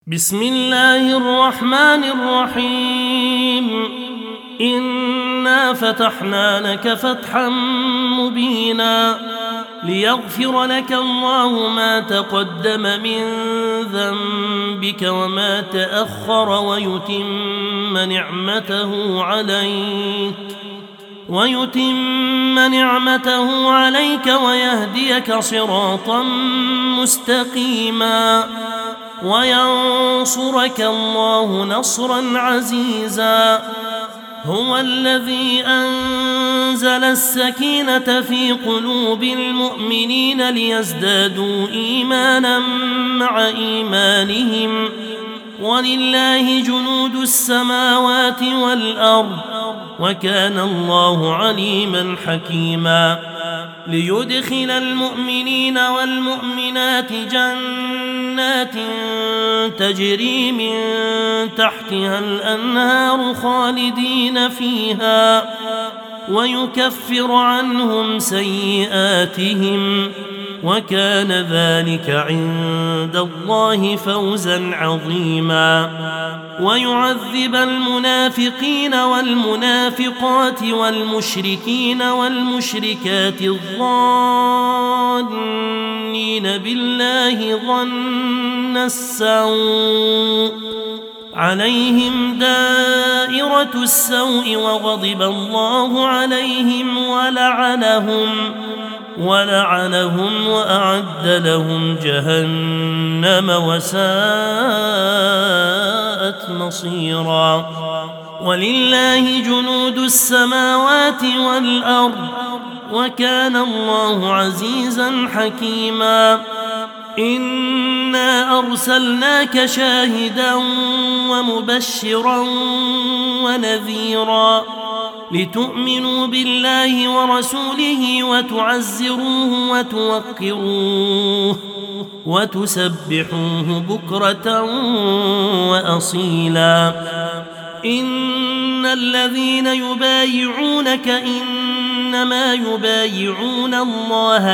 بسم الله الرحمن الرحيم إنا فتحنا لك فتحا مبينا ليغفر لك الله ما تقدم من ذنبك وما تأخر ويتم نعمته عليك ويهديك صراطا مستقيما وينصرك الله نصرا عزيزا. هو الذي أنزل السكينة في قلوب المؤمنين ليزدادوا إيمانا مع إيمانهم ولله جنود السماوات والأرض وكان الله عليما حكيما. ليدخل المؤمنين والمؤمنات جنات تجري من تحتها الأنهار خالدين فيها ويكفر عنهم سيئاتهم وكان ذلك عند الله فوزا عظيما. ويعذب المنافقين والمنافقات والمشركين والمشركات الظانين بالله ظن السوء عليهم دائرة السوء وغضب الله عليهم ولعنهم وأعد لهم جهنم وساءت مصيرا. ولله جنود السماوات والأرض وكان الله عزيزا حكيما. إنا أرسلناك شاهدا ومبشرا ونذيرا لتؤمنوا بالله ورسوله وتعزروه وتوقروه وتسبحوه بكرة وأصيلا. إن الذين يبايعونك إنما يبايعون الله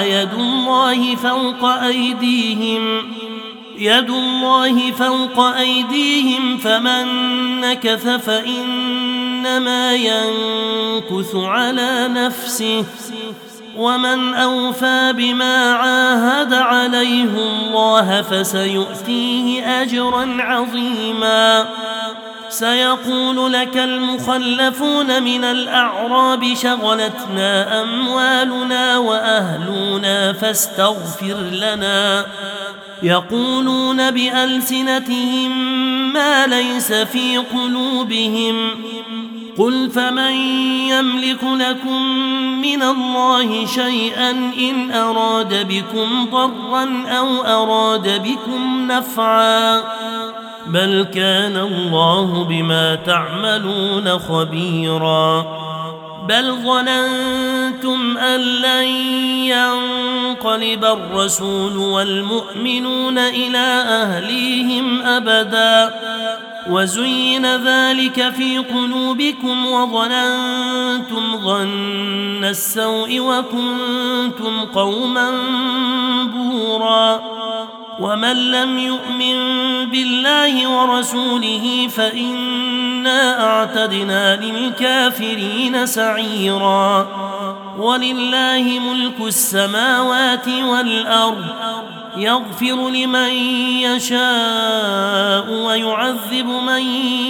يد الله فوق أيديهم فمن نكث فإنما ينكث على نفسه ومن أوفى بما عاهد عليه الله فسيؤتيه أجرا عظيما. سيقول لك المخلفون من الأعراب شغلتنا أموالنا وأهلنا فاستغفر لنا يقولون بألسنتهم ما ليس في قلوبهم قل فمن يملك لكم من الله شيئا إن أراد بكم ضرا أو أراد بكم نفعا بل كان الله بما تعملون خبيرا. بل ظننتم أن لن ينقلب الرسول والمؤمنون إلى أهليهم أبدا وزين ذلك في قلوبكم وظننتم ظن السوء وكنتم قوما بورا. ومن لم يؤمن بالله ورسوله فإنا أعتدنا للكافرين سعيرا. ولله ملك السماوات والأرض يغفر لمن يشاء ويعذب من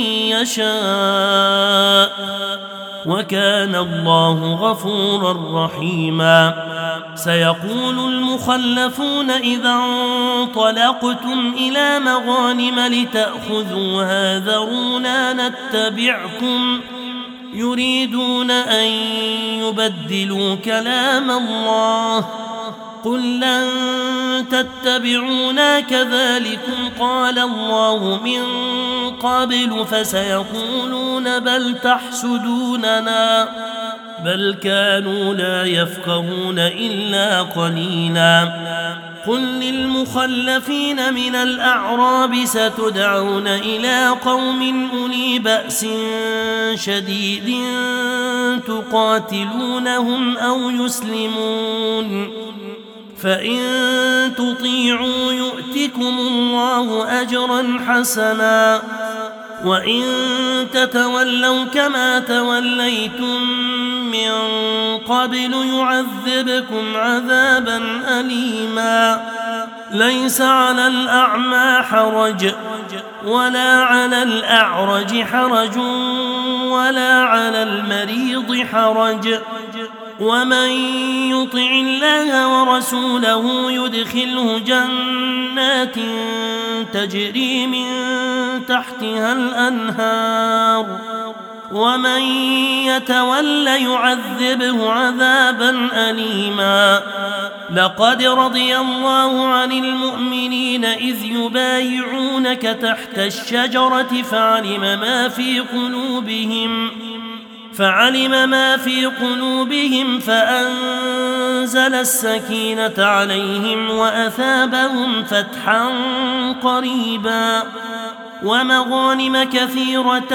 يشاء وكان الله غفورا رحيما. سيقول المخلفون إذا انطلقتم إلى مغانم لتأخذوها ذرونا نتبعكم يريدون أن يبدلوا كلام الله قل لن تتبعونا كذلكم قال الله من قبل فسيقولون بل تحسدوننا بل كانوا لا يفقهون إلا قليلا. قل للمخلفين من الأعراب ستدعون إلى قوم أولي بأس شديد تقاتلونهم أو يسلمون فإن تطيعوا يؤتكم الله أجرا حسنا وإن تتولوا كما توليتم من قبل يعذبكم عذابا أليما ليس على الأعمى حرج ولا على الأعرج حرج ولا على المريض حرج ومن يطع الله ورسوله يدخله جنات تجري من تحتها الأنهار ومن يتول يعذبه عذابا أليما لقد رضي الله عن المؤمنين إذ يبايعونك تحت الشجرة فعلم ما في قلوبهم فأنزل السكينة عليهم وأثابهم فتحا قريبا ومغانم كثيرة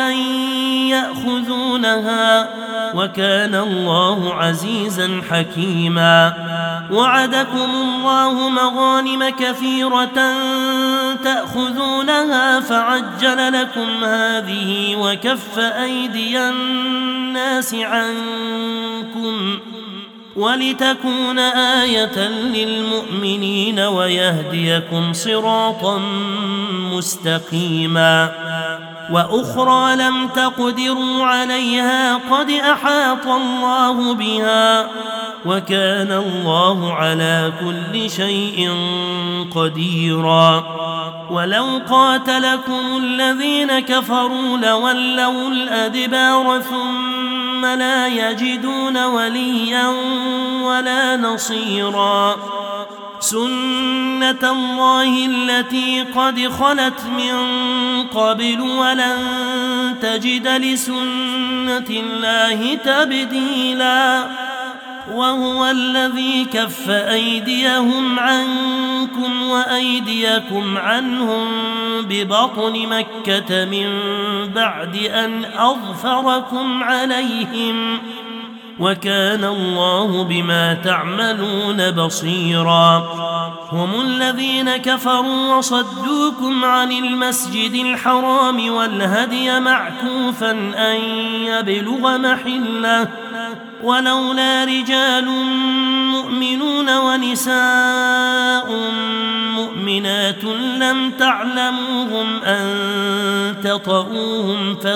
يأخذونها وكان الله عزيزا حكيما وعدكم الله مغانم كثيرة تأخذونها فعجل لكم هذه وكف أيدي الناس عنكم ولتكون آية للمؤمنين ويهديكم صراطا مستقيما وأخرى لم تقدروا عليها قد أحاط الله بها وكان الله على كل شيء قديرا ولو قاتلكم الذين كفروا لولوا الأدبار ثم لا يجدون وليا ولا نصيرا سنة الله التي قد خلت من قبل ولن تجد لسنة الله تبديلا وهو الذي كف أيديهم عنكم وأيديكم عنهم ببطن مكة من بعد أن أظفركم عليهم وكان الله بما تعملون بصيرا هم الذين كفروا وصدوكم عن المسجد الحرام والهدي معكوفا أن يبلغ محله ولولا رجال مؤمنون ونساء مؤمنات لم تعلموهم أن تطؤوهم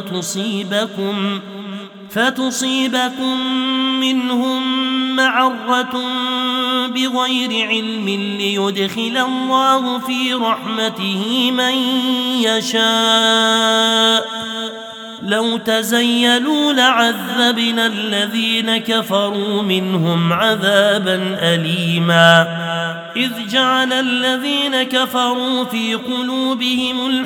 فتصيبكم منهم معرة بغير علم ليدخل الله في رحمته من يشاء لو تزيلوا لعذبنا الذين كفروا منهم عذابا أليما إذ جعل الذين كفروا في قلوبهم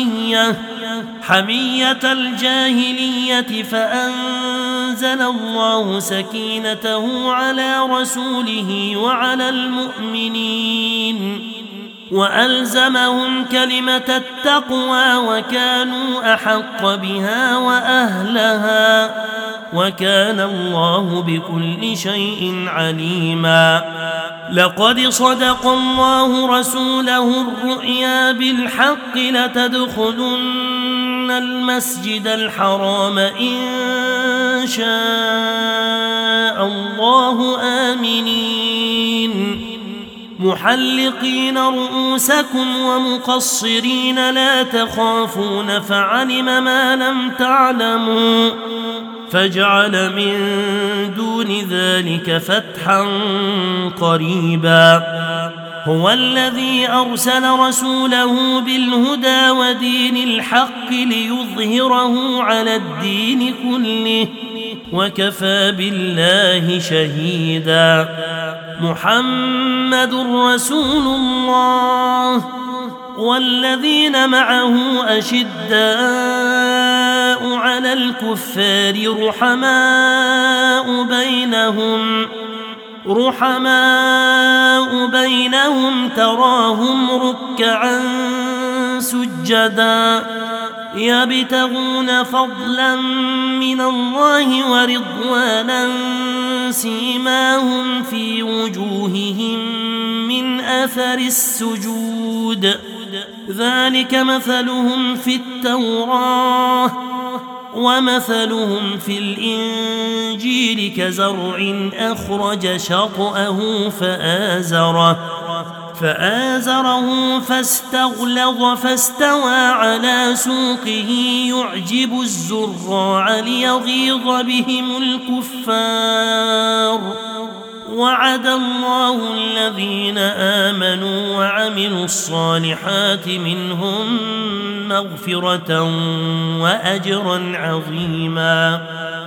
حمية الجاهلية فأنزل الله سكينته على رسوله وعلى المؤمنين وألزمهم كلمة التقوى وكانوا أحق بها وأهلها وكان الله بكل شيء عليما لقد صدق الله رسوله الرؤيا بالحق لتدخلن المسجد الحرام إن شاء الله آمنين محلقين رؤوسكم ومقصرين لا تخافون فعلم ما لم تعلموا فجعل من دون ذلك فتحا قريبا هو الذي أرسل رسوله بالهدى ودين الحق ليظهره على الدين كله وكفى بالله شهيدا محمد رسول الله والذين معه أشداء على الكفار رحماء بينهم تراهم ركعا سجدا يبتغون فضلا من الله ورضوانا سيماهم في وجوههم أثر السجود ذلك مثلهم في التوراة ومثلهم في الإنجيل كزرع أخرج شطأه فآزره فاستغلظ فاستوى على سوقه يعجب الزراع ليغيظ بهم الكفار وعد الله الذين آمنوا وعملوا الصالحات منهم مغفرة وأجرا عظيما